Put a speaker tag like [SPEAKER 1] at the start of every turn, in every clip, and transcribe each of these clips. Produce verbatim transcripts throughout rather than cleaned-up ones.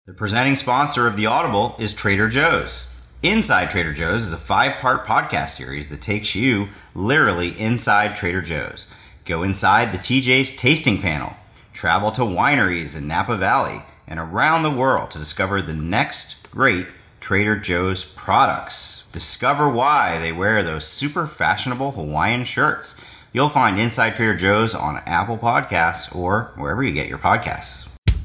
[SPEAKER 1] The presenting sponsor of The Audible is Trader Joe's. Inside Trader Joe's is a five-part podcast series that takes you literally inside Trader Joe's. Go inside the T J's tasting panel, travel to wineries in Napa Valley, and around the world to discover the next great Trader Joe's products. Discover why they wear those super fashionable Hawaiian shirts. You'll find Inside Trader Joe's on Apple Podcasts or wherever you get your podcasts.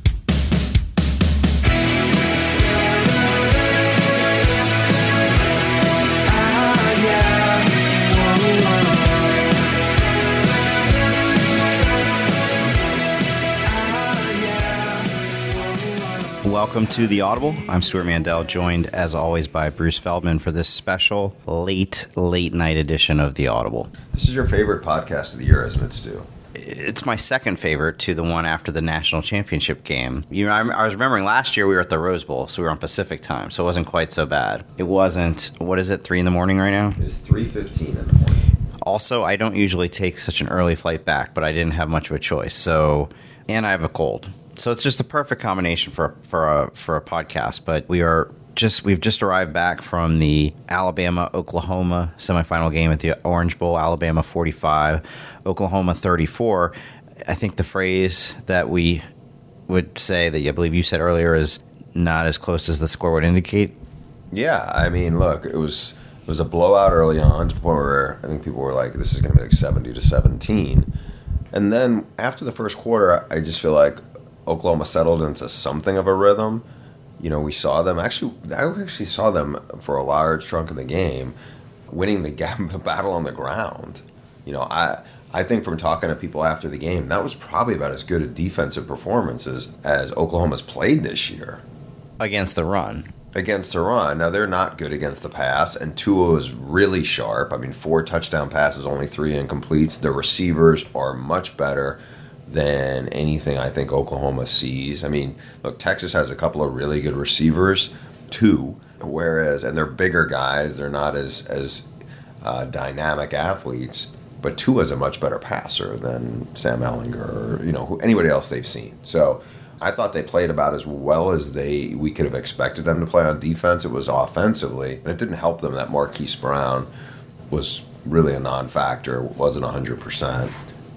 [SPEAKER 1] Welcome to The Audible. I'm Stuart Mandel, joined as always by Bruce Feldman for this special late, late night edition of The Audible.
[SPEAKER 2] This is your favorite podcast of the year, isn't it, Stu?
[SPEAKER 1] It's my second favorite to the one after the national championship game. You know, I, I was remembering last year we were at the Rose Bowl, so we were on Pacific time, so it wasn't quite so bad. It wasn't, what is it, three in the morning right now?
[SPEAKER 2] It's three fifteen in the morning.
[SPEAKER 1] Also, I don't usually take such an early flight back, but I didn't have much of a choice, so, and I have a cold. So it's just a perfect combination for for a for a podcast. But we are just we've just arrived back from the Alabama Oklahoma semifinal game at the Orange Bowl. Alabama forty-five, Oklahoma thirty-four. I think the phrase that we would say that I believe you said earlier is not as close as the score would indicate.
[SPEAKER 2] Yeah, I mean, look, it was it was a blowout early on to the point where I think people were like, "This is going to be like seventy to seventeen," and then after the first quarter, I just feel like Oklahoma settled into something of a rhythm. You know, we saw them actually. I actually saw them for a large chunk of the game, winning the, gap, the battle on the ground. You know, I I think from talking to people after the game, that was probably about as good a defensive performances as Oklahoma's played this year
[SPEAKER 1] against the run.
[SPEAKER 2] Against the run. Now they're not good against the pass, and Tua was really sharp. I mean, four touchdown passes, only three incompletes. The receivers are much better than anything I think Oklahoma sees. I mean, look, Texas has a couple of really good receivers, too, whereas, and they're bigger guys, they're not as, as uh, dynamic athletes, but Tua's a much better passer than Sam Ehlinger or, you know, who, anybody else they've seen. So I thought they played about as well as they we could have expected them to play on defense. It was offensively, and it didn't help them that Marquise Brown was really a non-factor, wasn't one hundred percent.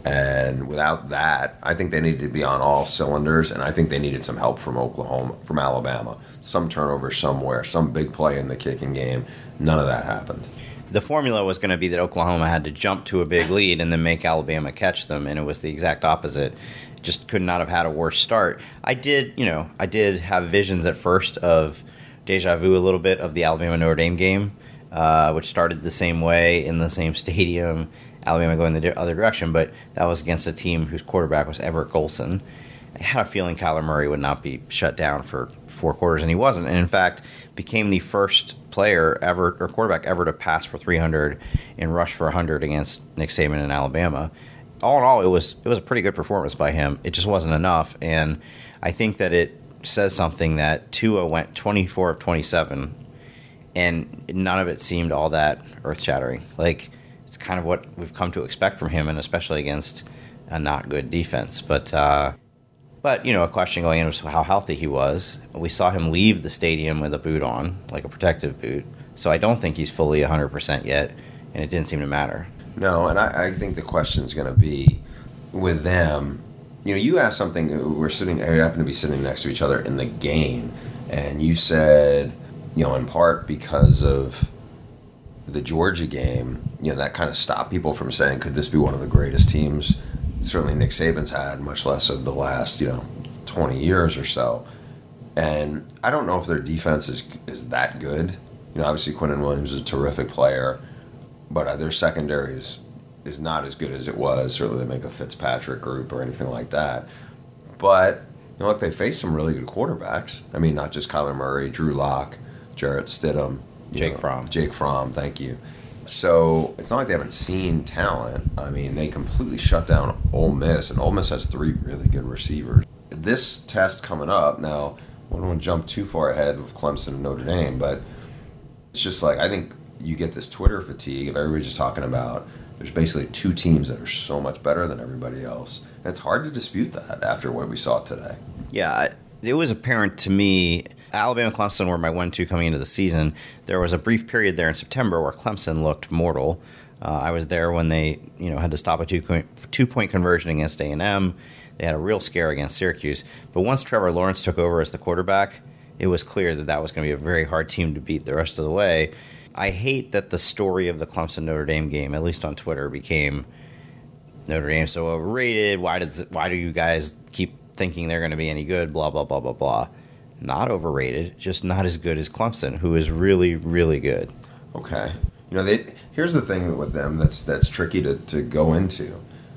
[SPEAKER 2] And without that, I think they needed to be on all cylinders, and I think they needed some help from Oklahoma, from Alabama. Some turnover somewhere, some big play in the kicking game. None of that happened.
[SPEAKER 1] The formula was going to be that Oklahoma had to jump to a big lead and then make Alabama catch them, and it was the exact opposite. Just could not have had a worse start. I did, you know, I did have visions at first of deja vu a little bit of the Alabama-Notre Dame game, uh, which started the same way in the same stadium. Alabama going the other direction, but that was against a team whose quarterback was Everett Golson. I had a feeling Kyler Murray would not be shut down for four quarters, and he wasn't. And in fact, became the first player ever or quarterback ever to pass for three hundred and rush for one hundred against Nick Saban in Alabama. All in all, it was it was a pretty good performance by him. It just wasn't enough, and I think that it says something that Tua went twenty-four of twenty-seven, and none of it seemed all that earth-shattering. Like, it's kind of what we've come to expect from him, and especially against a not good defense. But, uh, but you know, a question going in was how healthy he was. We saw him leave the stadium with a boot on, like a protective boot. So I don't think he's fully one hundred percent yet, and it didn't seem to matter.
[SPEAKER 2] No, and I, I think the question's going to be with them. You know, you asked something. We're sitting, we happen to be sitting next to each other in the game, and you said, you know, in part because of the Georgia game, you know, that kind of stopped people from saying, could this be one of the greatest teams certainly Nick Saban's had, much less of the last, you know, twenty years or so. And I don't know if their defense is is that good. You know, obviously Quinnen Williams is a terrific player, but uh, their secondary is, is not as good as it was. Certainly they make a Fitzpatrick group or anything like that. But, you know, look, they faced some really good quarterbacks. I mean, not just Kyler Murray, Drew Lock, Jarrett Stidham,
[SPEAKER 1] Jake
[SPEAKER 2] know,
[SPEAKER 1] Fromm.
[SPEAKER 2] Jake Fromm, thank you. So it's not like they haven't seen talent. I mean, they completely shut down Ole Miss, and Ole Miss has three really good receivers. This test coming up, now, I don't want to jump too far ahead with Clemson and Notre Dame, but it's just like, I think you get this Twitter fatigue of everybody just talking about there's basically two teams that are so much better than everybody else. And it's hard to dispute that after what we saw today.
[SPEAKER 1] Yeah, it was apparent to me, Alabama Clemson were my one two coming into the season. There was a brief period there in September where Clemson looked mortal. Uh, I was there when they, you know, had to stop a two two point conversion against A and M. They had a real scare against Syracuse. But once Trevor Lawrence took over as the quarterback, it was clear that that was going to be a very hard team to beat the rest of the way. I hate that the story of the Clemson-Notre Dame game, at least on Twitter, became Notre Dame so overrated. Why does it, why do you guys keep thinking they're going to be any good? Blah, blah, blah, blah, blah. Not overrated, just not as good as Clemson, who is really, really good.
[SPEAKER 2] Okay. You know, they here's the thing with them that's that's tricky to, to go into.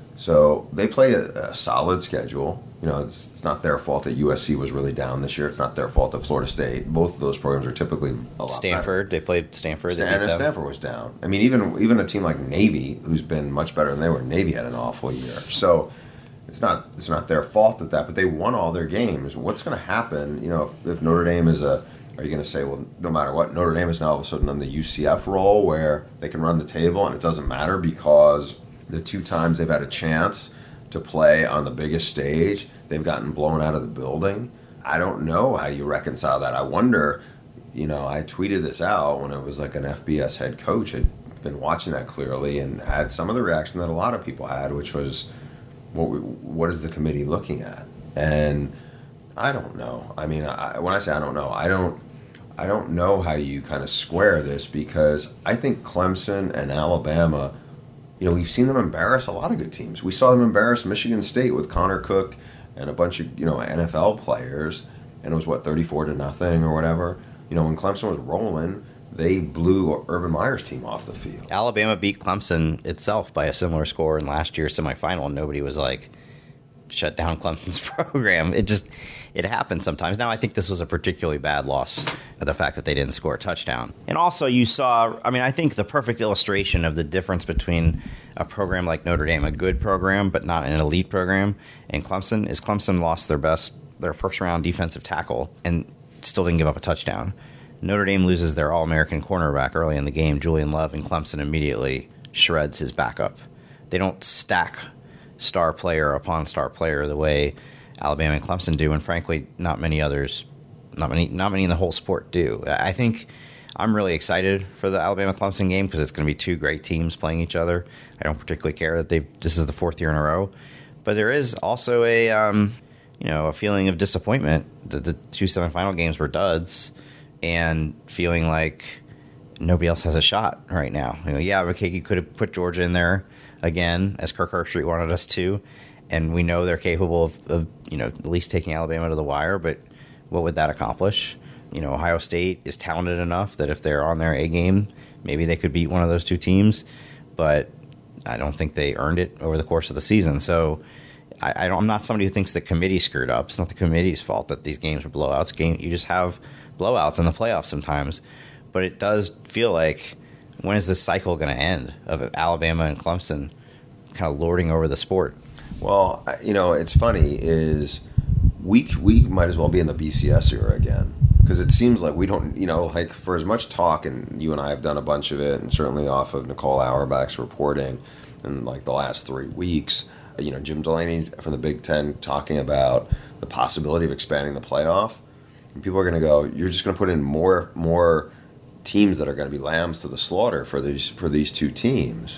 [SPEAKER 2] So they play a, a solid schedule. You know, it's, it's not their fault that U S C was really down this year. It's not their fault that Florida State. Both of those programs are typically a lot
[SPEAKER 1] Stanford,
[SPEAKER 2] better.
[SPEAKER 1] They played Stanford.
[SPEAKER 2] Stan- and Stanford was down. I mean, even even a team like Navy, who's been much better than they were, Navy had an awful year. So it's not it's not their fault at that, but they won all their games. What's going to happen? You know, if, if Notre Dame is a Are you going to say, well, no matter what, Notre Dame is now all of a sudden on the U C F role where they can run the table and it doesn't matter because the two times they've had a chance to play on the biggest stage, they've gotten blown out of the building? I don't know how you reconcile that. I wonder, you know, I tweeted this out when it was like an F B S head coach had been watching that clearly and had some of the reaction that a lot of people had, which was, what, we, what is the committee looking at? And I don't know. I mean, I, when I say I don't know, I don't I don't know how you kind of square this because I think Clemson and Alabama, you know, we've seen them embarrass a lot of good teams. We saw them embarrass Michigan State with Connor Cook and a bunch of, you know, N F L players, and it was, what, thirty-four to nothing or whatever. You know, when Clemson was rolling, they blew Urban Meyer's team off the field.
[SPEAKER 1] Alabama beat Clemson itself by a similar score in last year's semifinal, and nobody was like, shut down Clemson's program. It just, it happens sometimes. Now, I think this was a particularly bad loss, the fact that they didn't score a touchdown. And also, you saw, I mean, I think the perfect illustration of the difference between a program like Notre Dame, a good program, but not an elite program, and Clemson, is Clemson lost their best, their first-round defensive tackle and still didn't give up a touchdown. Notre Dame loses their All-American cornerback early in the game, Julian Love, and Clemson immediately shreds his backup. They don't stack star player upon star player the way Alabama and Clemson do, and frankly, not many others, not many, not many in the whole sport do. I think I'm really excited for the Alabama-Clemson game because it's going to be two great teams playing each other. I don't particularly care that they this is the fourth year in a row, but there is also a um, you know a feeling of disappointment that the two semifinal games were duds, and feeling like nobody else has a shot right now. You know, yeah, okay, you could have put Georgia in there again, as Kirk Herbstreit wanted us to, and we know they're capable of, of, you know, at least taking Alabama to the wire, but what would that accomplish? You know, Ohio State is talented enough that if they're on their A game, maybe they could beat one of those two teams, but I don't think they earned it over the course of the season. So I, I don't, I'm not somebody who thinks the committee screwed up. It's not the committee's fault that these games were blowouts. Game, you just have blowouts in the playoffs sometimes, but it does feel like, when is this cycle going to end of Alabama and Clemson kind of lording over the sport?
[SPEAKER 2] Well, you know, it's funny is we we might as well be in the B C S era again because it seems like we don't, you know, like for as much talk, and you and I have done a bunch of it, and certainly off of Nicole Auerbach's reporting in like the last three weeks, you know, Jim Delaney from the Big Ten talking about the possibility of expanding the playoff, and people are going to go, you're just going to put in more more teams that are going to be lambs to the slaughter for these for these two teams.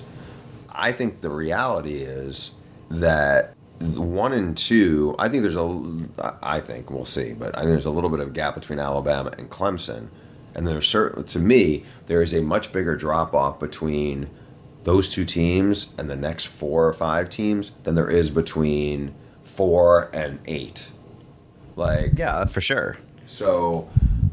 [SPEAKER 2] I think the reality is that one and two, I think there's a, I think we'll see, but I think there's a little bit of gap between Alabama and Clemson, and there's certainly, to me, there is a much bigger drop off between those two teams and the next four or five teams than there is between four and eight. Like,
[SPEAKER 1] yeah, for sure.
[SPEAKER 2] So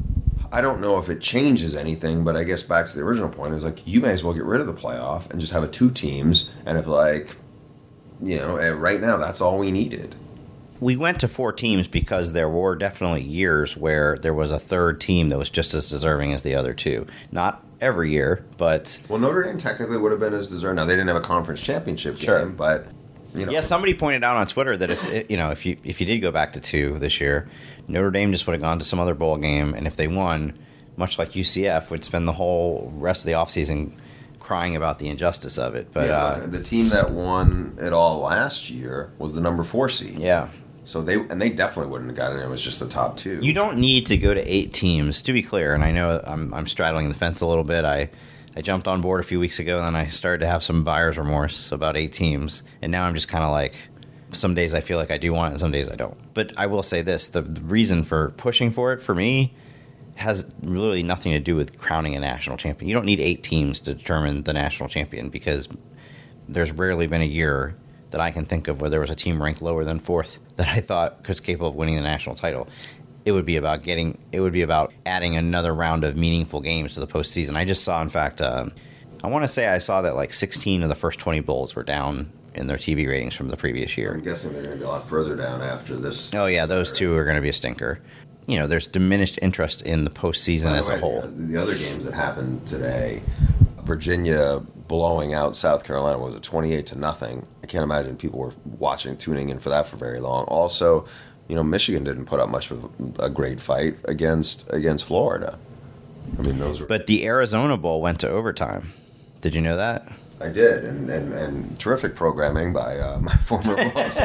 [SPEAKER 2] I don't know if it changes anything, but I guess back to the original point is like you may as well get rid of the playoff and just have a two teams. And if like, you know, right now that's all we needed.
[SPEAKER 1] We went to four teams because there were definitely years where there was a third team that was just as deserving as the other two. Not every year, but
[SPEAKER 2] well, Notre Dame technically would have been as deserving. Now they didn't have a conference championship game,
[SPEAKER 1] sure.
[SPEAKER 2] but you know.
[SPEAKER 1] Yeah, somebody pointed out on Twitter that if you know if you if you did go back to two this year, Notre Dame just would have gone to some other bowl game, and if they won, much like U C F, would spend the whole rest of the offseason crying about the injustice of it. But
[SPEAKER 2] yeah,
[SPEAKER 1] uh,
[SPEAKER 2] the team that won it all last year was the number four seed.
[SPEAKER 1] Yeah,
[SPEAKER 2] So they and they definitely wouldn't have gotten it. It was just the top two.
[SPEAKER 1] You don't need to go to eight teams, to be clear. And I know I'm, I'm straddling the fence a little bit. I, I jumped on board a few weeks ago, and then I started to have some buyer's remorse about eight teams. And now I'm just kind of like, some days I feel like I do want it, and some days I don't. But I will say this. The, the reason for pushing for it, for me, has really nothing to do with crowning a national champion. You don't need eight teams to determine the national champion, because there's rarely been a year that I can think of where there was a team ranked lower than fourth that I thought was capable of winning the national title. It would be about getting. It would be about adding another round of meaningful games to the postseason. I just saw, in fact, uh, I want to say I saw that like sixteen of the first twenty bowls were down in their T V ratings from the previous year.
[SPEAKER 2] I'm guessing they're going to be a lot further down after this.
[SPEAKER 1] Oh yeah, those two are going to be a stinker. You know, there's diminished interest in the postseason as a whole.
[SPEAKER 2] The other games that happened today, Virginia blowing out South Carolina, was it twenty-eight to nothing? I can't imagine people were watching, tuning in for that for very long. Also, you know, Michigan didn't put up much of a great fight against against Florida. I mean, those were.
[SPEAKER 1] But the Arizona Bowl went to overtime. Did you know that?
[SPEAKER 2] I did, and, and, and terrific programming by uh, my former boss.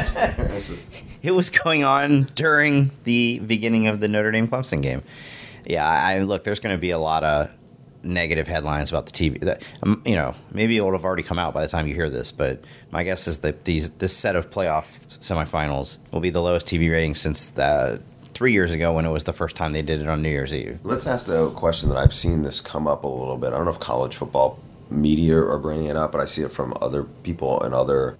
[SPEAKER 1] It was going on during the beginning of the Notre Dame Clemson game. Yeah, I look. There's going to be a lot of negative headlines about the T V. That, um, you know, maybe it will have already come out by the time you hear this. But my guess is that these this set of playoff semifinals will be the lowest T V rating since the, three years ago when it was the first time they did it on New Year's Eve.
[SPEAKER 2] Let's ask the question that I've seen this come up a little bit. I don't know if college football media are bringing it up, but I see it from other people and other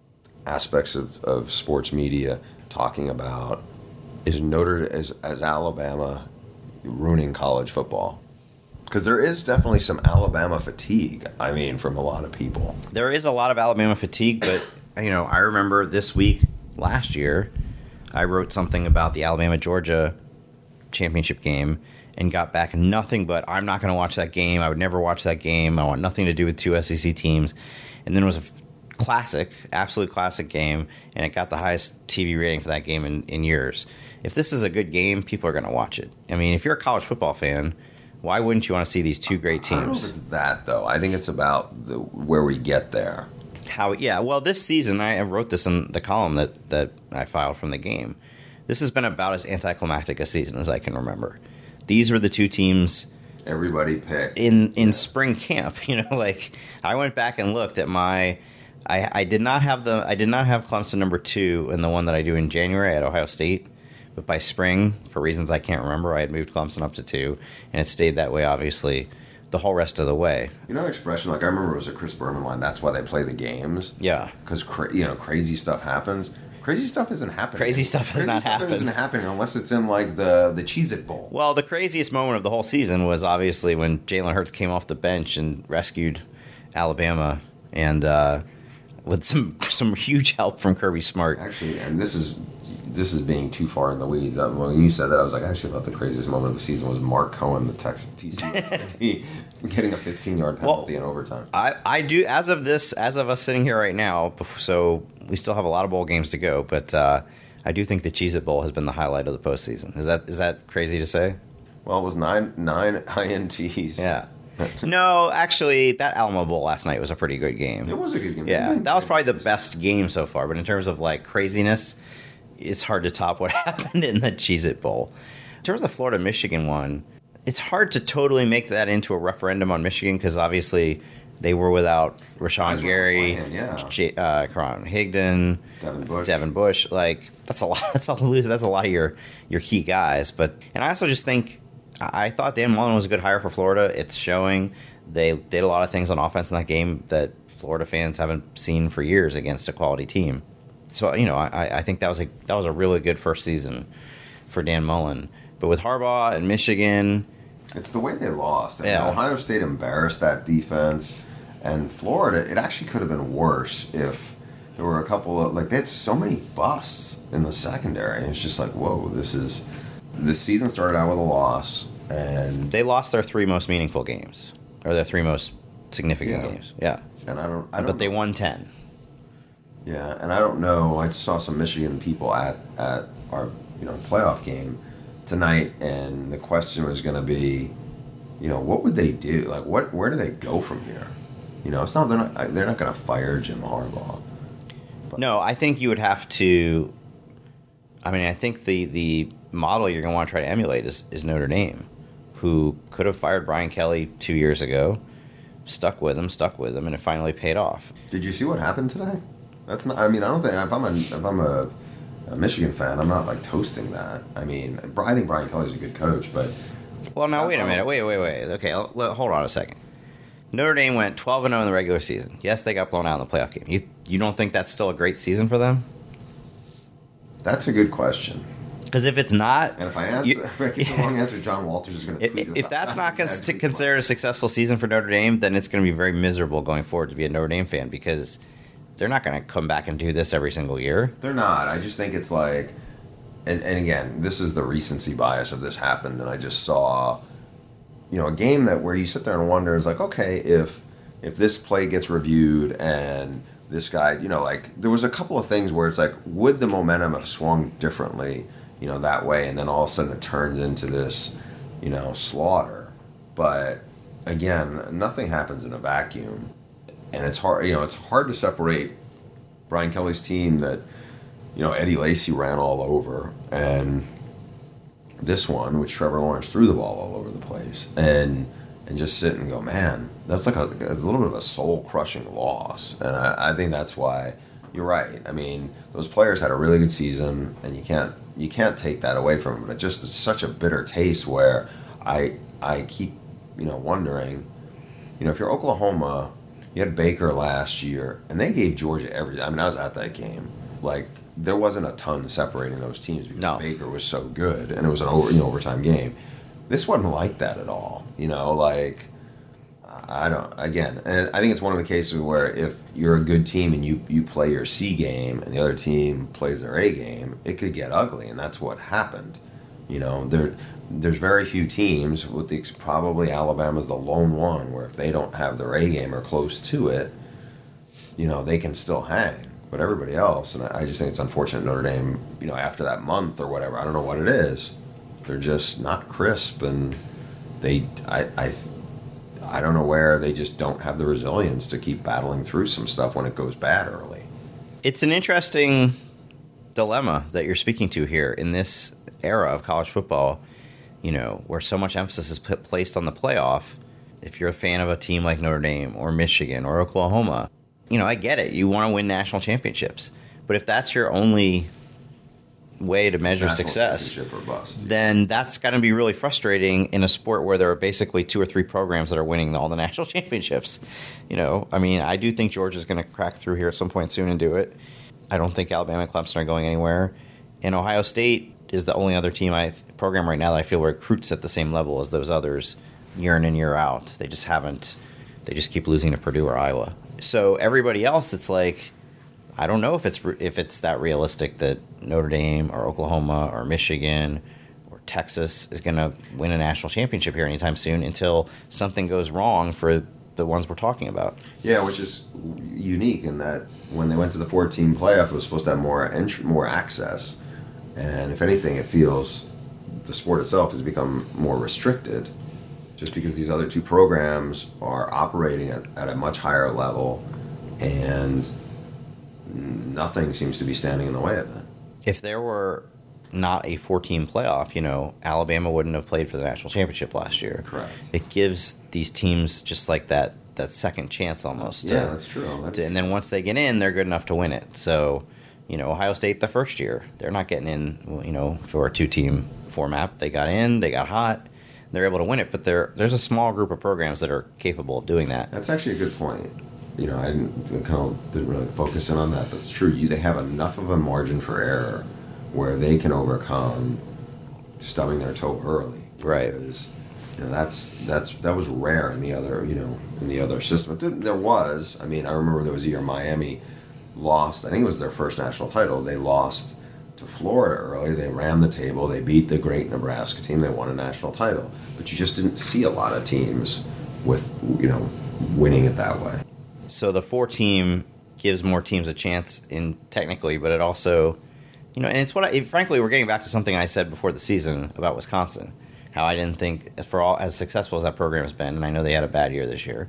[SPEAKER 2] aspects of, of sports media talking about, is Notre as as Alabama ruining college football? Because there is definitely some Alabama fatigue, I mean, from a lot of people.
[SPEAKER 1] There is a lot of Alabama fatigue, but, you know, I remember this week last year, I wrote something about the Alabama-Georgia championship game and got back nothing but, I'm not going to watch that game. I would never watch that game. I want nothing to do with two S E C teams. And then it was a classic, absolute classic game, and it got the highest T V rating for that game in, in years. If this is a good game, people are going to watch it. I mean, if you're a college football fan, why wouldn't you want to see these two great teams?
[SPEAKER 2] I don't know if it's that, though. I think it's about the, where we get there.
[SPEAKER 1] How? Yeah, well, this season, I wrote this in the column that, that I filed from the game. This has been about as anticlimactic a season as I can remember. These were the two teams
[SPEAKER 2] everybody picked
[SPEAKER 1] in in yeah. spring camp. You know, like I went back and looked at my. I, I did not have the I did not have Clemson number two in the one that I do in January at Ohio State, but by spring, for reasons I can't remember, I had moved Clemson up to two, and it stayed that way, obviously, the whole rest of the way.
[SPEAKER 2] You know that expression? Like I remember it was a Chris Berman line. That's why they play the games.
[SPEAKER 1] Yeah,
[SPEAKER 2] because cra- you know crazy stuff happens. Crazy stuff isn't happening.
[SPEAKER 1] Crazy stuff has
[SPEAKER 2] crazy
[SPEAKER 1] not
[SPEAKER 2] stuff
[SPEAKER 1] happened.
[SPEAKER 2] Isn't happening unless it's in like the the Cheez-It Bowl.
[SPEAKER 1] Well, the craziest moment of the whole season was obviously when Jalen Hurts came off the bench and rescued Alabama, and uh, with some some huge help from Kirby Smart.
[SPEAKER 2] Actually, and this is this is being too far in the weeds. When you said that, I was like, I actually thought the craziest moment of the season was Mark Cohen, the Texas T C U getting a fifteen-yard penalty well, in overtime.
[SPEAKER 1] I, I do as of this as of us sitting here right now. So we still have a lot of bowl games to go, but uh, I do think the Cheez-It Bowl has been the highlight of the postseason. Is that is that crazy to say?
[SPEAKER 2] Well, it was nine nine I N Ts.
[SPEAKER 1] Yeah. No, actually, that Alamo Bowl last night was a pretty good game.
[SPEAKER 2] It was a good game.
[SPEAKER 1] Yeah, that was probably the best game so far. But in terms of like craziness, it's hard to top what happened in the Cheez-It Bowl. In terms of the Florida-Michigan one, it's hard to totally make that into a referendum on Michigan because obviously they were without Rashawn Gary,
[SPEAKER 2] playing, yeah.
[SPEAKER 1] J- uh, Karan Higdon,
[SPEAKER 2] Devin Bush.
[SPEAKER 1] Devin Bush. Like that's a lot. That's a lose. That's a lot of your your key guys. But and I also just think I thought Dan Mullen was a good hire for Florida. It's showing. They did a lot of things on offense in that game that Florida fans haven't seen for years against a quality team. So you know, I, I think that was a that was a really good first season for Dan Mullen. But with Harbaugh and Michigan,
[SPEAKER 2] it's the way they lost. I mean,
[SPEAKER 1] yeah.
[SPEAKER 2] Ohio State embarrassed that defense, and Florida. It actually could have been worse if there were a couple of like they had so many busts in the secondary. It's just like, whoa, this is. This season started out with a loss, and
[SPEAKER 1] they lost their three most meaningful games, or their three most significant
[SPEAKER 2] yeah.
[SPEAKER 1] games. Yeah,
[SPEAKER 2] and I don't. I don't
[SPEAKER 1] but they
[SPEAKER 2] know.
[SPEAKER 1] won ten.
[SPEAKER 2] Yeah, and I don't know. I saw some Michigan people at, at our you know playoff game tonight, and the question was going to be, you know, what would they do? Like, what? Where do they go from here? You know, it's not. They're not. They're not going to fire Jim Harbaugh.
[SPEAKER 1] But. No, I think you would have to. I mean, I think the, the model you're going to want to try to emulate is, is Notre Dame, who could have fired Brian Kelly two years ago, stuck with him, stuck with him, and it finally paid off.
[SPEAKER 2] Did you see what happened today? That's not. I mean, I don't think if I'm a if I'm a, a Michigan fan, I'm not like toasting that. I mean, I think Brian Kelly's a good coach, but
[SPEAKER 1] well, now wait a minute, wait, wait, wait. Okay, l- l- hold on a second. Notre Dame went twelve and oh in the regular season. Yes, they got blown out in the playoff game. You you don't think that's still a great season for them?
[SPEAKER 2] That's a good question.
[SPEAKER 1] Because if it's not,
[SPEAKER 2] and if I answer, you, if I give the wrong answer, John Walters is going to tweet.
[SPEAKER 1] If, if that's not cons- considered a successful season for Notre Dame, then it's going to be very miserable going forward to be a Notre Dame fan because they're not going to come back and do this every single year.
[SPEAKER 2] They're not. I just think it's like, and, and again, this is the recency bias of this happened, and I just saw, you know, a game that where you sit there and wonder is like, okay, if if this play gets reviewed and this guy, you know, like there was a couple of things where it's like, would the momentum have swung differently, you know, that way, and then all of a sudden it turns into this, you know, slaughter. But again, nothing happens in a vacuum. And it's hard, you know, it's hard to separate Brian Kelly's team that, you know, Eddie Lacy ran all over, and this one, which Trevor Lawrence threw the ball all over the place, and and just sit and go, man, that's like a, it's a little bit of a soul-crushing loss. And I, I think that's why you're right. I mean, those players had a really good season, and you can't you can't take that away from them. But it just it's such a bitter taste where I I keep, you know, wondering, you know, if you're Oklahoma. You had Baker last year, and they gave Georgia everything. I mean, I was at that game. Like, there wasn't a ton separating those teams because
[SPEAKER 1] no.
[SPEAKER 2] Baker was so good, and it was an over, you know, overtime game. This wasn't like that at all. You know, like, I don't, again, and I think it's one of the cases where if you're a good team and you, you play your C game and the other team plays their A game, it could get ugly, and that's what happened. You know, there, there's very few teams, with the probably Alabama's the lone one, where if they don't have their A game or close to it, you know, they can still hang. But everybody else, and I just think it's unfortunate Notre Dame, you know, after that month or whatever, I don't know what it is, they're just not crisp, and they, I, I, I don't know where they just don't have the resilience to keep battling through some stuff when it goes bad early.
[SPEAKER 1] It's an interesting dilemma that you're speaking to here in this era of college football, you know, where so much emphasis is put, placed on the playoff. If you're a fan of a team like Notre Dame or Michigan or Oklahoma, you know, I get it. You want to win national championships. But if that's your only way to measure
[SPEAKER 2] national
[SPEAKER 1] success,
[SPEAKER 2] championship or bust,
[SPEAKER 1] then that's going to be really frustrating in a sport where there are basically two or three programs that are winning all the national championships. You know, I mean, I do think Georgia's going to crack through here at some point soon and do it. I don't think Alabama and Clemson are going anywhere. And Ohio State is the only other team I program right now that I feel recruits at the same level as those others year in and year out. They just haven't. They just keep losing to Purdue or Iowa. So everybody else, it's like, I don't know if it's if it's that realistic that Notre Dame or Oklahoma or Michigan or Texas is going to win a national championship here anytime soon until something goes wrong for the ones we're talking about.
[SPEAKER 2] Yeah, which is unique in that when they went to the four-team playoff, it was supposed to have more entry, more access. And if anything, it feels the sport itself has become more restricted just because these other two programs are operating at, at a much higher level, and nothing seems to be standing in the way of it.
[SPEAKER 1] If there were not a four-team playoff, you know, Alabama wouldn't have played for the national championship last year.
[SPEAKER 2] Correct.
[SPEAKER 1] It gives these teams just like that that second chance almost.
[SPEAKER 2] Yeah,
[SPEAKER 1] to,
[SPEAKER 2] that's true. That's
[SPEAKER 1] to, and then once they get in, they're good enough to win it. So, you know, Ohio State the first year, they're not getting in, you know, for a two-team format. They got in, they got hot, they're able to win it. But there, there's a small group of programs that are capable of doing that.
[SPEAKER 2] That's actually a good point. You know, I didn't I kind of didn't really focus in on that, but it's true. You they have enough of a margin for error where they can overcome stubbing their toe early.
[SPEAKER 1] Right.
[SPEAKER 2] Because, you know, that's that's that was rare in the other you know in the other system. It there was. I mean, I remember there was a year Miami lost. I think it was their first national title. They lost to Florida early. They ran the table. They beat the great Nebraska team. They won a national title. But you just didn't see a lot of teams with you know winning it that way.
[SPEAKER 1] So the four-team gives more teams a chance in technically, but it also, you know, and it's what I, frankly, we're getting back to something I said before the season about Wisconsin, how I didn't think, for all as successful as that program has been, and I know they had a bad year this year,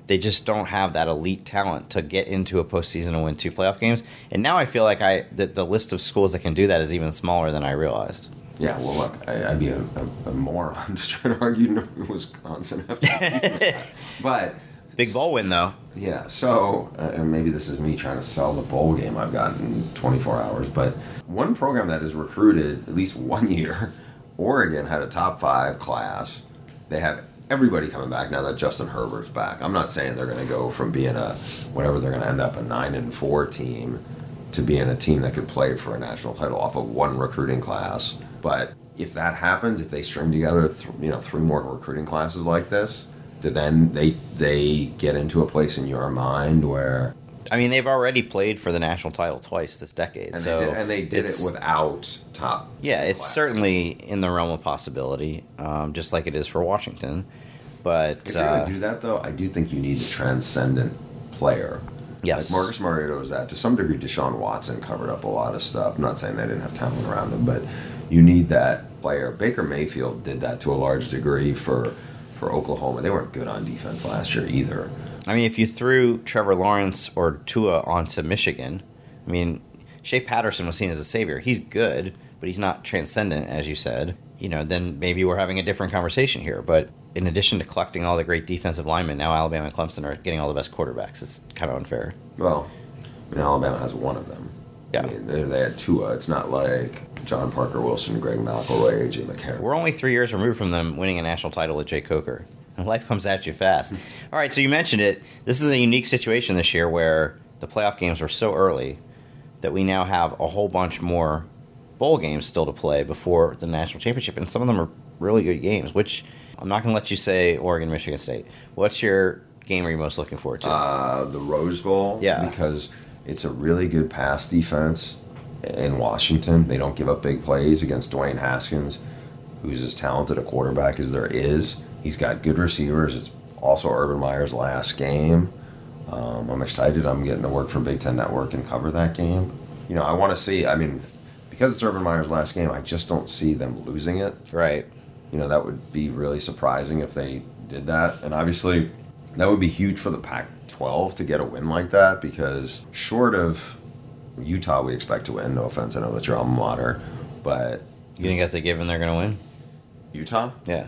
[SPEAKER 1] they just don't have that elite talent to get into a postseason and win two playoff games. And now I feel like I that the list of schools that can do that is even smaller than I realized.
[SPEAKER 2] Yeah, well, look, I, I'd be a, a, a moron to try to argue Wisconsin after that. But
[SPEAKER 1] big bowl win, though.
[SPEAKER 2] Yeah, so, uh, and maybe this is me trying to sell the bowl game I've got in twenty-four hours, but one program that has recruited at least one year, Oregon had a top five class. They have everybody coming back now that Justin Herbert's back. I'm not saying they're going to go from being a, whatever, they're going to end up a nine and four team to being a team that could play for a national title off of one recruiting class. But if that happens, if they string together, th- you know, three more recruiting classes like this, then they they get into a place in your mind where,
[SPEAKER 1] I mean, they've already played for the national title twice this decade,
[SPEAKER 2] and
[SPEAKER 1] so
[SPEAKER 2] they did, and they did it without top.
[SPEAKER 1] Yeah, it's
[SPEAKER 2] classes.
[SPEAKER 1] certainly in the realm of possibility, um, just like it is for Washington. But
[SPEAKER 2] if you're
[SPEAKER 1] uh,
[SPEAKER 2] going to do that, though, I do think you need a transcendent player.
[SPEAKER 1] Yes,
[SPEAKER 2] like Marcus Mariota was that. To some degree, Deshaun Watson covered up a lot of stuff. I'm not saying they didn't have talent around him, but you need that player. Baker Mayfield did that to a large degree for. For Oklahoma, they weren't good on defense last year either.
[SPEAKER 1] I mean, if you threw Trevor Lawrence or Tua onto Michigan, I mean, Shea Patterson was seen as a savior. He's good, but he's not transcendent, as you said. You know, then maybe we're having a different conversation here. But in addition to collecting all the great defensive linemen, now Alabama and Clemson are getting all the best quarterbacks. It's kind of unfair.
[SPEAKER 2] Well, I mean, Alabama has one of them.
[SPEAKER 1] Yeah.
[SPEAKER 2] I mean, they, they had Tua. It's not like John Parker Wilson, Greg McElroy, A J McCarron.
[SPEAKER 1] We're only three years removed from them winning a national title with Jay Coker. And life comes at you fast. All right, so you mentioned it. This is a unique situation this year where the playoff games were so early that we now have a whole bunch more bowl games still to play before the national championship. And some of them are really good games, which I'm not going to let you say Oregon, Michigan State. What's your game are you most looking forward to?
[SPEAKER 2] Uh, the Rose Bowl.
[SPEAKER 1] Yeah.
[SPEAKER 2] Because it's a really good pass defense in Washington. They don't give up big plays against Dwayne Haskins, who's as talented a quarterback as there is. He's got good receivers. It's also Urban Meyer's last game. Um, I'm excited. I'm getting to work for Big Ten Network and cover that game. You know, I want to see, I mean, because it's Urban Meyer's last game, I just don't see them losing it.
[SPEAKER 1] Right.
[SPEAKER 2] You know, that would be really surprising if they did that. And obviously, that would be huge for the Pac twelve to get a win like that, because short of Utah, we expect to win. No offense, I know that's your alma mater, but
[SPEAKER 1] You think that's a given they're going to win?
[SPEAKER 2] Utah?
[SPEAKER 1] Yeah.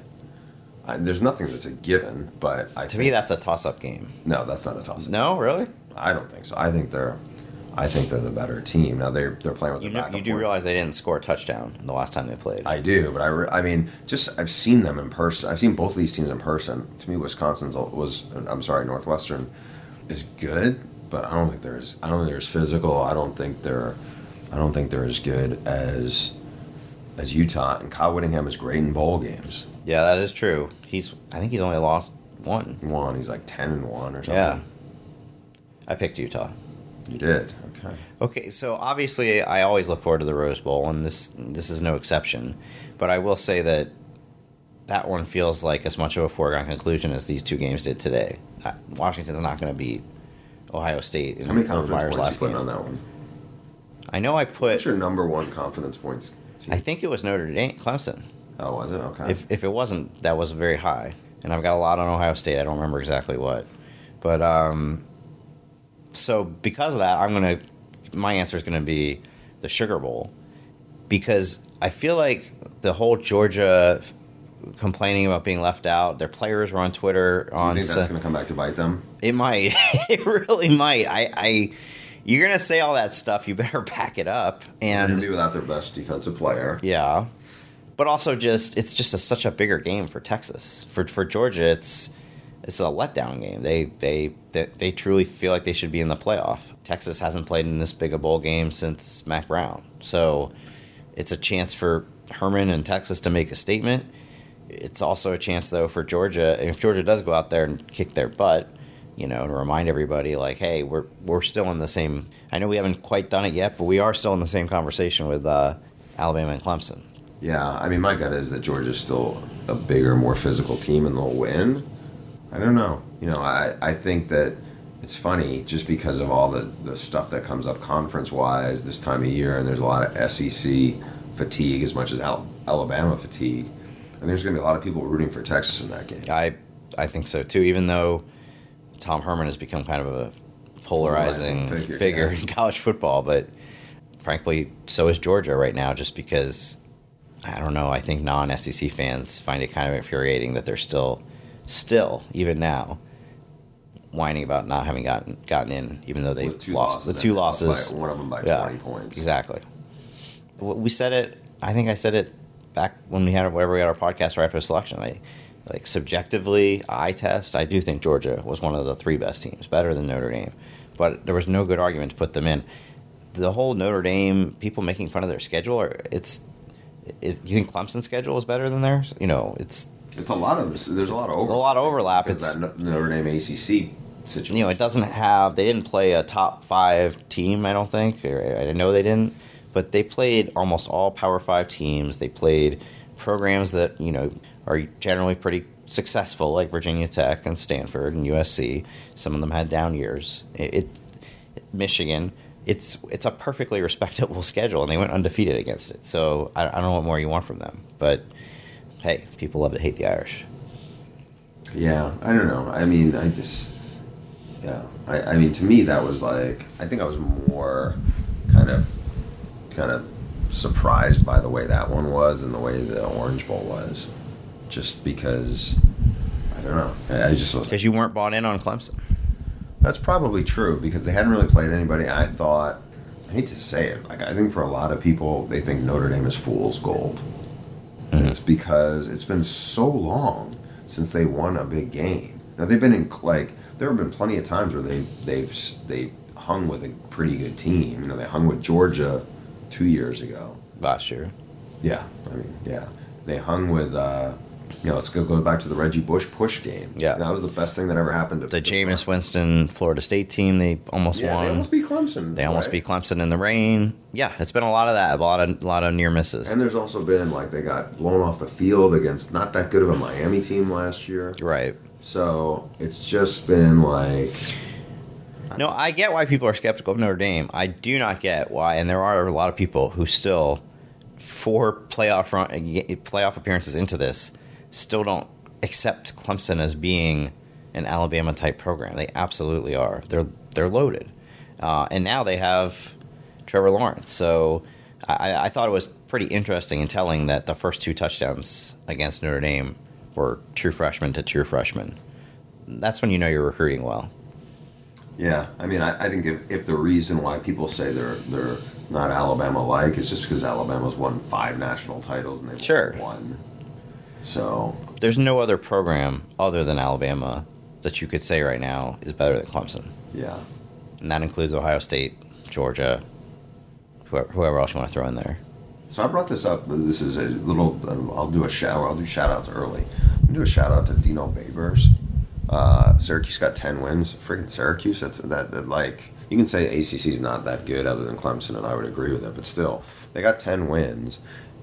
[SPEAKER 2] I, there's nothing that's a given, but I
[SPEAKER 1] To
[SPEAKER 2] think,
[SPEAKER 1] me, that's a toss-up game.
[SPEAKER 2] no, that's not a toss.
[SPEAKER 1] No, really?
[SPEAKER 2] I don't think so. I think they're, I think they're the better team. Now they're they're playing with
[SPEAKER 1] You
[SPEAKER 2] the
[SPEAKER 1] know,
[SPEAKER 2] backup
[SPEAKER 1] you do
[SPEAKER 2] quarterback.
[SPEAKER 1] realize they didn't score a touchdown the last time they played.
[SPEAKER 2] I do, but I, re- I mean, just I've seen them in person. I've seen both of these teams in person. To me, Wisconsin's was I'm sorry, Northwestern is good, but I don't think there's I don't think they're as physical. I don't think they're I don't think they're as good as as Utah. And Kyle Whittingham is great in bowl games.
[SPEAKER 1] Yeah, that is true. He's I think he's only lost one.
[SPEAKER 2] One, he's like ten and one or something.
[SPEAKER 1] Yeah. I picked Utah.
[SPEAKER 2] You did. Okay.
[SPEAKER 1] Okay, so obviously I always look forward to the Rose Bowl, and this this is no exception. But I will say that that one feels like as much of a foregone conclusion as these two games did today. Uh, Washington's not going to beat Ohio State in
[SPEAKER 2] How many
[SPEAKER 1] Urban
[SPEAKER 2] confidence
[SPEAKER 1] Meyer's
[SPEAKER 2] points you
[SPEAKER 1] last
[SPEAKER 2] putting
[SPEAKER 1] game.
[SPEAKER 2] on that one?
[SPEAKER 1] I know I put.
[SPEAKER 2] What's your number one confidence points team?
[SPEAKER 1] I think it was Notre Dame, Clemson.
[SPEAKER 2] Oh, was it? Okay.
[SPEAKER 1] If if it wasn't, that was very high. And I've got a lot on Ohio State. I don't remember exactly what, but um, so because of that, I'm gonna. My answer is going to be the Sugar Bowl, because I feel like the whole Georgia f- complaining about being left out. Their players were on Twitter.
[SPEAKER 2] Do you
[SPEAKER 1] On
[SPEAKER 2] think
[SPEAKER 1] Sa-
[SPEAKER 2] that's going to come back to bite them?
[SPEAKER 1] it might. It really might. I. I you're going to say all that stuff. You better back it up.
[SPEAKER 2] They're
[SPEAKER 1] And
[SPEAKER 2] going to be without their best defensive player.
[SPEAKER 1] yeah, but also just it's just a, such a bigger game for Texas. For for Georgia, it's it's a letdown game. They they they, they truly feel like they should be in the playoff. Texas hasn't played in this big a bowl game since Mac Brown, so it's a chance for Herman and Texas to make a statement. It's also a chance though for Georgia, and if Georgia does go out there and kick their butt, you know, to remind everybody like, hey, we're we're still in the same. I know we haven't quite done it yet, but we are still in the same conversation with uh, Alabama and Clemson.
[SPEAKER 2] Yeah, I mean, my gut is that Georgia's still a bigger, more physical team, and they'll win. I don't know. You know, I, I think that it's funny just because of all the, the stuff that comes up conference-wise this time of year, and there's a lot of S E C fatigue as much as Al- Alabama fatigue. And there's going to be a lot of people rooting for Texas in that game.
[SPEAKER 1] I I think so too. Even though Tom Herman has become kind of a polarizing,
[SPEAKER 2] Polarizing figure,
[SPEAKER 1] figure
[SPEAKER 2] yeah.
[SPEAKER 1] in college football, but frankly, so is Georgia right now, just because, I don't know, I think non-S E C fans find it kind of infuriating that they're still, still, even now, whining about not having gotten gotten in, even though they
[SPEAKER 2] With two
[SPEAKER 1] lost
[SPEAKER 2] losses,
[SPEAKER 1] the two
[SPEAKER 2] and
[SPEAKER 1] losses.
[SPEAKER 2] by- one of them by
[SPEAKER 1] Yeah,
[SPEAKER 2] twenty points.
[SPEAKER 1] Exactly. We said it, I think I said it back when we had, whatever we had our podcast right after the selection. I, like, subjectively, eye test, I do think Georgia was one of the three best teams, better than Notre Dame. But there was no good argument to put them in. The whole Notre Dame, people making fun of their schedule, or it's, is, you think Clemson's schedule is better than theirs? You know, it's
[SPEAKER 2] It's a lot of this. There's a lot of overlap.
[SPEAKER 1] a lot of overlap.
[SPEAKER 2] Because
[SPEAKER 1] It's,
[SPEAKER 2] that Notre Dame A C C situation.
[SPEAKER 1] you know, it doesn't have, they didn't play a top five team, I don't think. Or I know they didn't. But they played almost all Power Five teams. They played programs that, you know, are generally pretty successful, like Virginia Tech and Stanford and U S C. Some of them had down years. It, it Michigan, it's it's a perfectly respectable schedule, and they went undefeated against it. So I, I don't know what more you want from them. But hey, people love to hate the Irish.
[SPEAKER 2] Yeah, I don't know. I mean, I just, yeah. I, I mean, to me, that was like, I think I was more kind of, kind of surprised by the way that one was and the way the Orange Bowl was. Just because, I don't know. I, I just was.
[SPEAKER 1] Because you weren't bought in on Clemson.
[SPEAKER 2] That's probably true because they hadn't really played anybody. I thought, I hate to say it, like I think for a lot of people, they think Notre Dame is fool's gold.
[SPEAKER 1] Mm-hmm.
[SPEAKER 2] And it's because it's been so long since they won a big game. Now they've been in like there have been plenty of times where they they've they hung with a pretty good team. You know, they hung with Georgia two years ago.
[SPEAKER 1] Last year.
[SPEAKER 2] Yeah, I mean, yeah, they hung with. Uh, You know, let's go, go back to the Reggie Bush push game.
[SPEAKER 1] Yeah.
[SPEAKER 2] That was the best thing that ever happened to
[SPEAKER 1] The
[SPEAKER 2] to
[SPEAKER 1] Jameis Winston Florida State team, they almost
[SPEAKER 2] Yeah,
[SPEAKER 1] won.
[SPEAKER 2] they almost beat Clemson.
[SPEAKER 1] They almost
[SPEAKER 2] right?
[SPEAKER 1] beat Clemson in the rain. Yeah, it's been a lot of that, a lot of a lot of near misses.
[SPEAKER 2] And there's also been, like, they got blown off the field against not that good of a Miami team last year.
[SPEAKER 1] Right.
[SPEAKER 2] So it's just been like.
[SPEAKER 1] No, I get why people are skeptical of Notre Dame. I do not get why, and there are a lot of people who still, four playoff run, playoff appearances into this, still don't accept Clemson as being an Alabama type program. They absolutely are. They're they're loaded, uh, and now they have Trevor Lawrence. So I, I thought it was pretty interesting and telling that the first two touchdowns against Notre Dame were true freshmen to true freshmen. That's when you know you're recruiting well.
[SPEAKER 2] Yeah, I mean, I, I think if, if the reason why people say they're they're not Alabama-like is just because Alabama's won five national titles and they've
[SPEAKER 1] Sure.
[SPEAKER 2] won one. So
[SPEAKER 1] There's no other program other than Alabama that you could say right now is better than Clemson.
[SPEAKER 2] yeah,
[SPEAKER 1] And that includes Ohio State, Georgia, whoever, whoever else you want to throw in there.
[SPEAKER 2] so I brought this up. This is a little. I'll do a shout. I'll do shout outs early. I'm gonna do a shout out to Dino Babers. Uh, Syracuse got ten wins. Freaking Syracuse. That's that, that. Like you can say A C C is not that good other than Clemson, and I would agree with it. But still, they got ten wins.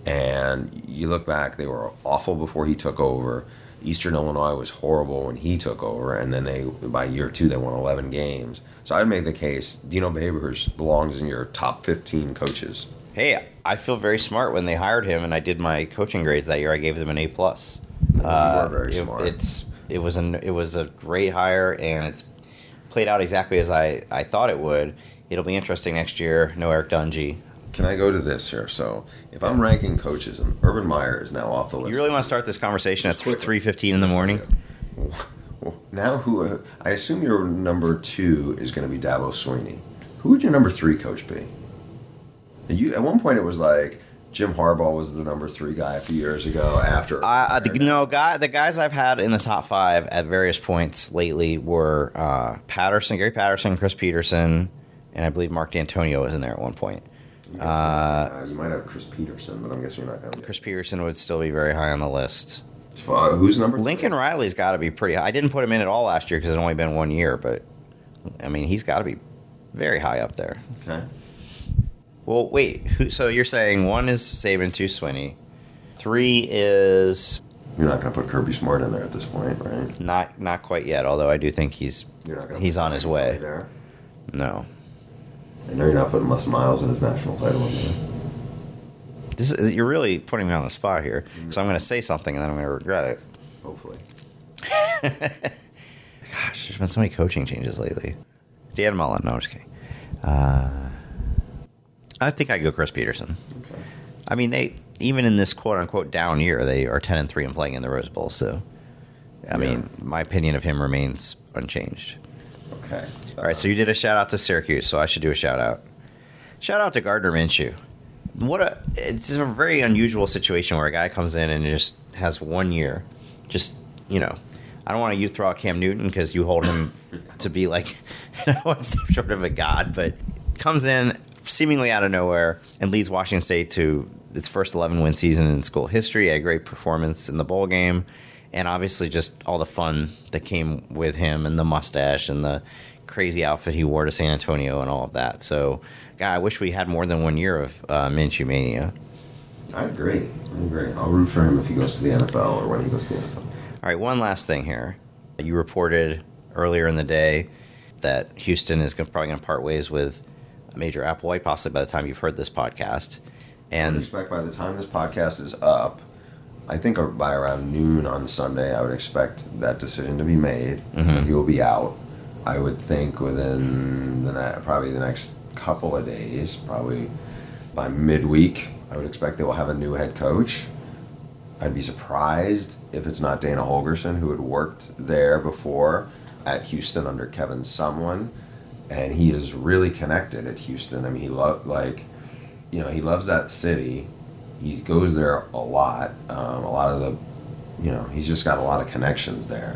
[SPEAKER 2] And you look back, they were awful before he took over. Eastern Illinois was horrible when he took over, and then they by year two they won eleven games. So I'd make the case Dino Babers belongs in your top fifteen coaches.
[SPEAKER 1] Hey, I feel very smart when they hired him, and I did my coaching grades that year. I gave them an A plus.
[SPEAKER 2] You are very
[SPEAKER 1] it,
[SPEAKER 2] smart.
[SPEAKER 1] It's it was an it was a great hire, and it's played out exactly as I, I thought it would. It'll be interesting next year. No Eric Dungy.
[SPEAKER 2] Can I go to this here? So if I'm ranking coaches, and Urban Meyer is now off the list.
[SPEAKER 1] You really want to start this conversation
[SPEAKER 2] Just
[SPEAKER 1] at
[SPEAKER 2] quickly.
[SPEAKER 1] three fifteen in the morning?
[SPEAKER 2] Now, who? Uh, I assume your number two is going to be Dabo Sweeney. Who would your number three coach be? And you at one point it was like Jim Harbaugh was the number three guy a few years ago. After
[SPEAKER 1] Uh, the, no, guy, the guys I've had in the top five at various points lately were uh, Patterson, Gary Patterson, Chris Peterson, and I believe Mark D'Antonio was in there at one point.
[SPEAKER 2] Uh, uh, you might have Chris Peterson, but I'm guessing you're not going to.
[SPEAKER 1] Chris Peterson would still be very high on the list.
[SPEAKER 2] Uh, who's number three?
[SPEAKER 1] Lincoln Riley's got to be pretty high. I didn't put him in at all last year because it's only been one year, but I mean, he's got to be very high up there.
[SPEAKER 2] Okay.
[SPEAKER 1] Well, wait. Who, so you're saying one is Saban, two Swinney, three is
[SPEAKER 2] You're not going to put Kirby Smart in there at this point, right?
[SPEAKER 1] not not quite yet. Although I do think he's
[SPEAKER 2] You're not gonna
[SPEAKER 1] he's
[SPEAKER 2] put
[SPEAKER 1] on his
[SPEAKER 2] anybody
[SPEAKER 1] way.
[SPEAKER 2] there.
[SPEAKER 1] No,
[SPEAKER 2] I know you're not putting Les Miles in his national title in there.
[SPEAKER 1] this is, you're really putting me on the spot here. So I'm going to say something and then I'm going to regret it.
[SPEAKER 2] Hopefully.
[SPEAKER 1] gosh, there's been so many coaching changes lately. Dan Mullen, no, I'm just kidding. Uh, I think I'd go Chris Peterson.
[SPEAKER 2] Okay.
[SPEAKER 1] I mean, they even in this quote unquote down year, they are ten and three and playing in the Rose Bowl. So, I yeah. mean, my opinion of him remains unchanged.
[SPEAKER 2] Okay.
[SPEAKER 1] All right. So you did a shout out to Syracuse, so I should do a shout out. Shout out to Gardner Minshew. What a! It's a very unusual situation where a guy comes in and just has one year, just you know. I don't want to use throw out Cam Newton because you hold him to be like one step short of a god, but comes in seemingly out of nowhere and leads Washington State to its first eleven win season in school history. A great performance in the bowl game, and obviously just all the fun that came with him and the mustache and the crazy outfit he wore to San Antonio and all of that. So, God, I wish we had more than one year of uh, Minshew mania.
[SPEAKER 2] I agree. I agree. I'll root for him if he goes to the N F L or when he goes to the N F L.
[SPEAKER 1] All right, one last thing here. You reported earlier in the day that Houston is probably going to part ways with Major Applewhite, possibly by the time you've heard this podcast. And
[SPEAKER 2] I expect by the time this podcast is up, I think by around noon on Sunday, I would expect that decision to be made. Mm-hmm. He will be out. I would think within the ne- probably the next couple of days, probably by midweek, I would expect they will have a new head coach. I'd be surprised if it's not Dana Holgorsen, who had worked there before at Houston under Kevin Sumlin, and he is really connected at Houston. I mean, he lo- like, you know, he loves that city. He goes there a lot. Um, a lot of the, you know, he's just got a lot of connections there.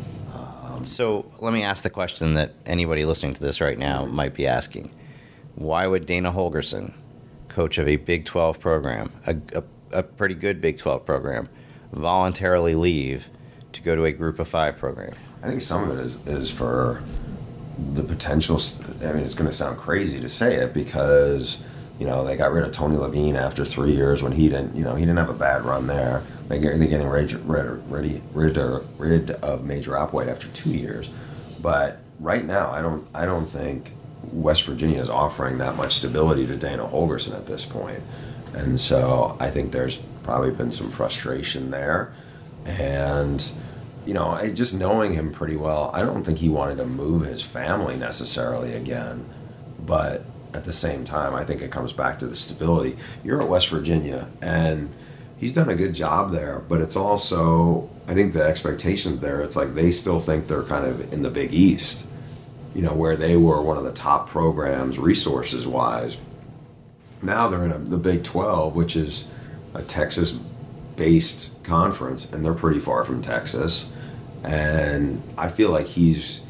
[SPEAKER 2] Um,
[SPEAKER 1] so let me ask the question that anybody listening to this right now might be asking: why would Dana Holgorsen, coach of a Big twelve program, a, a a pretty good Big twelve program, voluntarily leave to go to a Group of Five program?
[SPEAKER 2] I think some of it is, is for the potential. I mean, it's going to sound crazy to say it because, you know, they got rid of Tony Levine after three years when he didn't, you know, he didn't have a bad run there. They get, they're getting rid, rid, rid, rid, rid of Major Applewhite after two years. But right now, I don't, I don't think West Virginia is offering that much stability to Dana Holgorsen at this point. And so I think there's probably been some frustration there. And, you know, I, just knowing him pretty well, I don't think he wanted to move his family necessarily again. But at the same time, I think it comes back to the stability. You're at West Virginia, and he's done a good job there. But it's also, I think the expectations there, it's like they still think they're kind of in the Big East, you know, where they were one of the top programs resources-wise. Now they're in a, the Big twelve, which is a Texas-based conference, and they're pretty far from Texas. And I feel like he's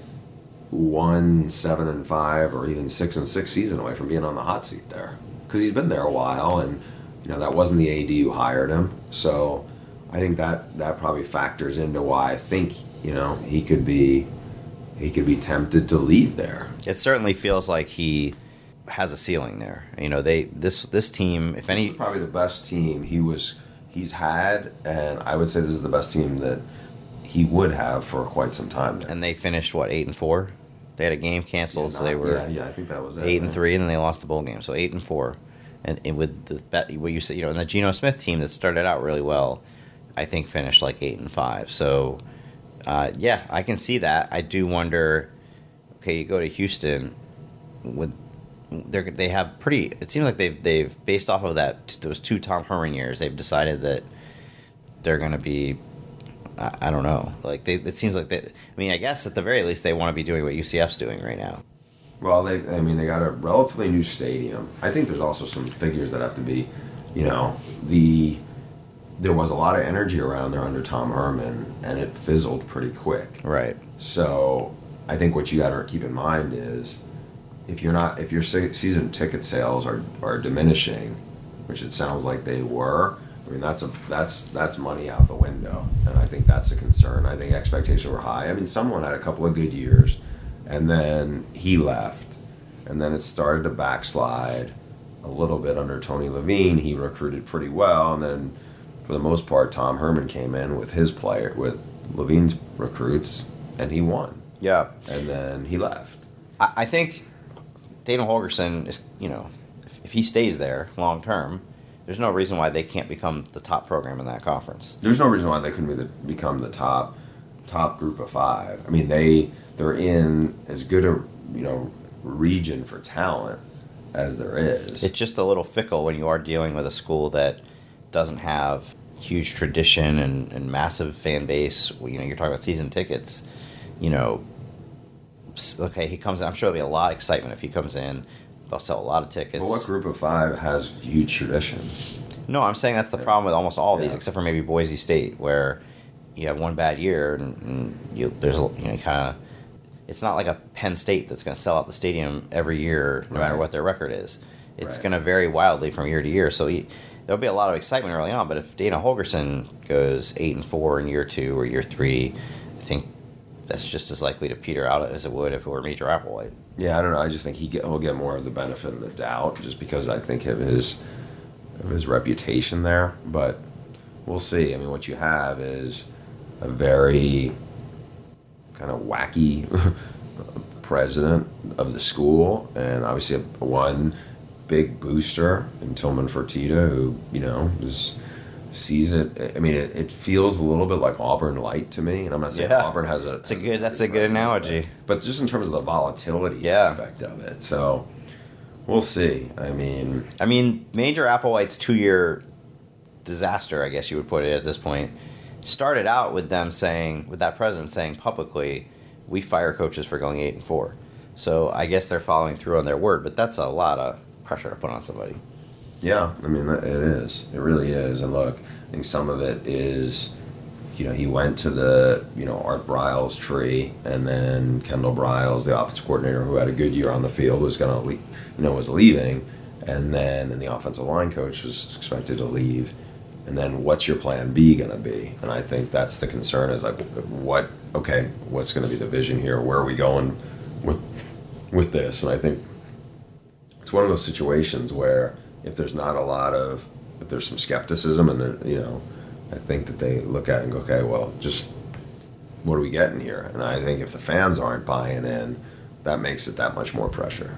[SPEAKER 2] one seven and five, or even six and six season away from being on the hot seat there, because he's been there a while, and you know that wasn't the A D who hired him. So I think that that probably factors into why I think you know he could be he could be tempted to leave there.
[SPEAKER 1] It certainly feels like he has a ceiling there. You know, they this this team, if any,
[SPEAKER 2] this is probably the best team he was he's had, and I would say this is the best team that he would have for quite some time there.
[SPEAKER 1] And they finished what eight and four. They had a game canceled,
[SPEAKER 2] yeah,
[SPEAKER 1] so they were
[SPEAKER 2] yeah, yeah. I think that was it,
[SPEAKER 1] eight
[SPEAKER 2] man.
[SPEAKER 1] and three, and then they lost the bowl game. So eight and four, and, and with the what you said, you know, and the Geno Smith team that started out really well, I think finished like eight and five. So uh, yeah, I can see that. I do wonder. Okay, you go to Houston with. They they have pretty. It seems like they've they've based off of that those two Tom Herman years. They've decided that they're going to be. I, I don't know. Like they, it seems like they. I mean, I guess at the very least they want to be doing what U C F's doing right now.
[SPEAKER 2] Well, they. I mean, they got a relatively new stadium. I think there's also some figures that have to be. You know, the there was a lot of energy around there under Tom Herman, and it fizzled pretty quick.
[SPEAKER 1] Right.
[SPEAKER 2] So I think what you got to keep in mind is. If you're not, if your season ticket sales are, are diminishing, which it sounds like they were, I mean that's a that's that's money out the window, and I think that's a concern. I think expectations were high. I mean, someone had a couple of good years, and then he left, and then it started to backslide a little bit under Tony Levine. He recruited pretty well, and then for the most part, Tom Herman came in with his player with Levine's recruits, and he won.
[SPEAKER 1] Yeah,
[SPEAKER 2] and then he left.
[SPEAKER 1] I, I think. Dana Holgorsen is, you know, if, if he stays there long term, there's no reason why they can't become the top program in that conference.
[SPEAKER 2] There's no reason why they couldn't be the, become the top top group of five. I mean, they they're in as good a you know region for talent as there is.
[SPEAKER 1] It's just a little fickle when you are dealing with a school that doesn't have huge tradition and, and massive fan base. You know, you're talking about season tickets. You know, okay, he comes in. I'm sure there'll be a lot of excitement if he comes in. They'll sell a lot of tickets.
[SPEAKER 2] But what group of five has huge tradition?
[SPEAKER 1] No, I'm saying that's the problem with almost all of these,
[SPEAKER 2] Yeah.
[SPEAKER 1] except for maybe Boise State, where you have one bad year and, and you there's a, you know kind of. It's not like a Penn State that's going to sell out the stadium every year, no matter
[SPEAKER 2] Right.
[SPEAKER 1] what their record is. It's
[SPEAKER 2] Right.
[SPEAKER 1] going to vary wildly from year to year. So he, there'll be a lot of excitement early on. But if Dana Holgerson goes eight and four in year two or year three, I think that's just as likely to peter out as it would if it were Major Applewhite.
[SPEAKER 2] Yeah, I don't know. I just think he get, he'll get more of the benefit of the doubt, just because I think of his of his reputation there. But we'll see. I mean, what you have is a very kind of wacky president of the school, and obviously a, one big booster in Tillman Fertitta, who you know is sees it. I mean, it, it feels a little bit like Auburn light to me, and I'm not saying
[SPEAKER 1] Yeah.
[SPEAKER 2] Auburn has a.
[SPEAKER 1] That's a
[SPEAKER 2] has
[SPEAKER 1] good- that's
[SPEAKER 2] big
[SPEAKER 1] a good
[SPEAKER 2] president,
[SPEAKER 1] analogy.
[SPEAKER 2] But, but just in terms of the volatility
[SPEAKER 1] Yeah.
[SPEAKER 2] aspect of it, so we'll see. I mean,
[SPEAKER 1] I mean, Major Applewhite's two-year disaster, I guess you would put it at this point, started out with them saying, with that president saying publicly, we fire coaches for going eight and four. So I guess they're following through on their word, but that's a lot of pressure to put on somebody.
[SPEAKER 2] yeah, I mean it is. It really is. And look, I think some of it is, you know, he went to the you know Art Briles tree, and then Kendall Briles, the offensive coordinator who had a good year on the field, was going to leave, you know, was leaving, and then and the offensive line coach was expected to leave. And then what's your plan B going to be? And I think that's the concern is like, what, okay, what's going to be the vision here? Where are we going with with this? And I think it's one of those situations where if there's not a lot of, if there's some skepticism and there, you know, I think that they look at it and go, okay, well, just what are we getting here? And I think if the fans aren't buying in, that makes it that much more pressure.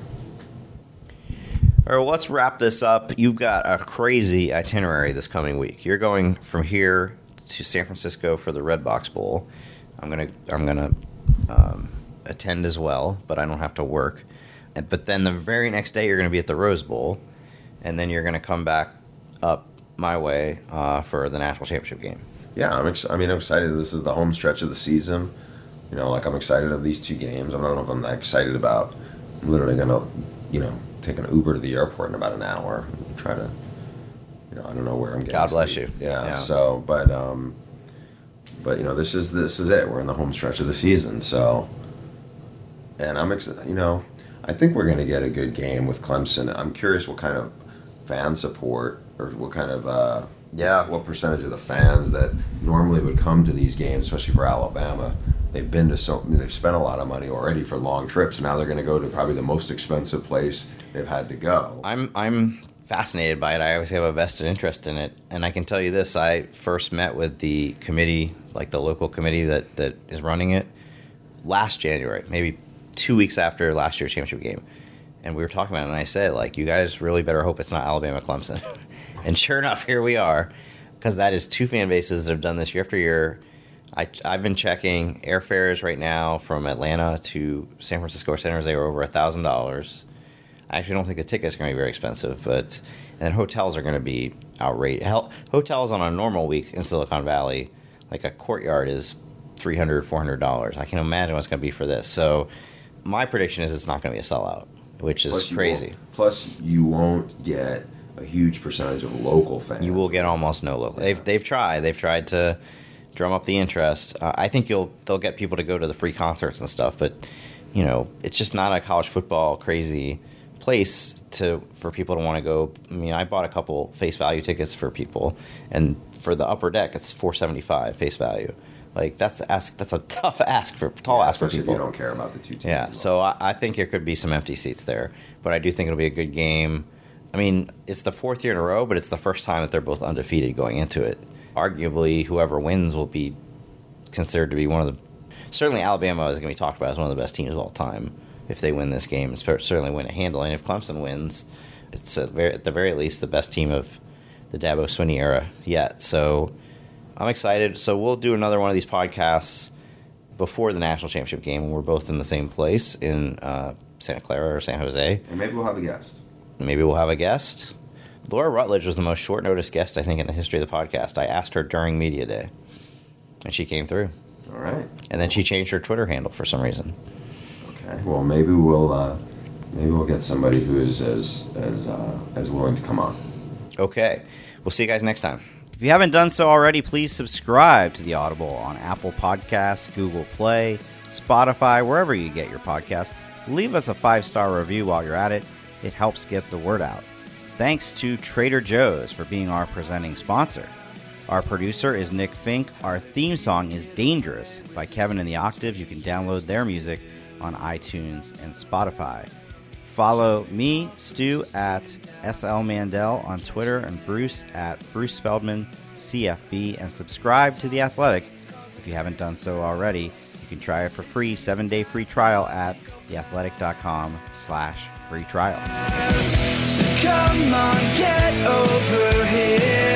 [SPEAKER 1] All right, well, let's wrap this up. You've got a crazy itinerary this coming week. You're going from here to San Francisco for the Redbox Bowl. I'm gonna I'm gonna um, attend as well, but I don't have to work. And- But then the very next day, you're going to be at the Rose Bowl, and then you're going to come back up my way uh, for the national championship game.
[SPEAKER 2] Yeah, I'm. Ex- I mean, I'm excited. This is the home stretch of the season. You know, like I'm excited of these two games. I don't know if I'm that excited about. I'm literally gonna, you know, take an Uber to the airport in about an hour. And try to, you know, I don't know where I'm getting.
[SPEAKER 1] God bless
[SPEAKER 2] sleep.
[SPEAKER 1] you.
[SPEAKER 2] Yeah,
[SPEAKER 1] Yeah.
[SPEAKER 2] So, but, um, but you know, this is this is it. We're in the home stretch of the season. So, and I'm excited. You know, I think we're gonna get a good game with Clemson. I'm curious what kind of fan support or what kind of. Uh,
[SPEAKER 1] Yeah.
[SPEAKER 2] what percentage of the fans that normally would come to these games, especially for Alabama, they've been to so they've spent a lot of money already for long trips. Now they're going to go to probably the most expensive place they've had to go.
[SPEAKER 1] I'm I'm fascinated by it. I always have a vested interest in it, and I can tell you this: I first met with the committee, like the local committee that, that is running it, last January, maybe two weeks after last year's championship game, and we were talking about it. And I said, like, you guys really better hope it's not Alabama Clemson. And sure enough, here we are, because that is two fan bases that have done this year after year. I, I've been checking airfares right now from Atlanta to San Francisco or San Jose are over one thousand dollars. I actually don't think the tickets are going to be very expensive, but and then hotels are going to be outrageous. Hell, hotels on a normal week in Silicon Valley, like a Courtyard, is three hundred dollars, four hundred dollars. I can imagine what it's going to be for this. So my prediction is it's not going to be a sellout, which is
[SPEAKER 2] Plus you
[SPEAKER 1] crazy.
[SPEAKER 2] won't- Plus, you won't get a huge percentage of local fans.
[SPEAKER 1] You will get almost no local. They've they've tried. They've tried to drum up the interest. Uh, I think you'll they'll get people to go to the free concerts and stuff, but you know it's just not a college football crazy place to for people to want to go. I mean, I bought a couple face value tickets for people, and for the upper deck, it's four seventy five face value. Like that's ask that's a tough ask for tall
[SPEAKER 2] Yeah,
[SPEAKER 1] ask for
[SPEAKER 2] especially
[SPEAKER 1] people.
[SPEAKER 2] if you don't care about the two teams.
[SPEAKER 1] Yeah,
[SPEAKER 2] as
[SPEAKER 1] so
[SPEAKER 2] well.
[SPEAKER 1] I, I think there could be some empty seats there, but I do think it'll be a good game. I mean, it's the fourth year in a row, but it's the first time that they're both undefeated going into it. Arguably, whoever wins will be considered to be one of the. Certainly, Alabama is going to be talked about as one of the best teams of all time if they win this game. Certainly win it handily. And if Clemson wins, it's at, very, at the very least the best team of the Dabo Swinney era yet. So I'm excited. So we'll do another one of these podcasts before the national championship game, and we're both in the same place in uh, Santa Clara or San Jose.
[SPEAKER 2] And maybe we'll have a guest.
[SPEAKER 1] Maybe we'll have a guest. Laura Rutledge was the most short-notice guest, I think, in the history of the podcast. I asked her during Media Day, and she came through.
[SPEAKER 2] All right.
[SPEAKER 1] And then she changed her Twitter handle for some reason.
[SPEAKER 2] Okay. Well, maybe we'll uh, maybe we'll get somebody who is as as uh, as willing to come on.
[SPEAKER 1] Okay. We'll see you guys next time. If you haven't done so already, please subscribe to The Audible on Apple Podcasts, Google Play, Spotify, wherever you get your podcasts. Leave us a five-star review while you're at it. It helps get the word out. Thanks to Trader Joe's for being our presenting sponsor. Our producer is Nick Fink. Our theme song is Dangerous by Kevin and the Octaves. You can download their music on iTunes and Spotify. Follow me, Stu, at S L Mandel on Twitter, and Bruce at Bruce Feldman C F B, and subscribe to The Athletic. If you haven't done so already, you can try it for free, seven-day free trial at theathletic.com slash free trial.
[SPEAKER 3] So come on, get over here.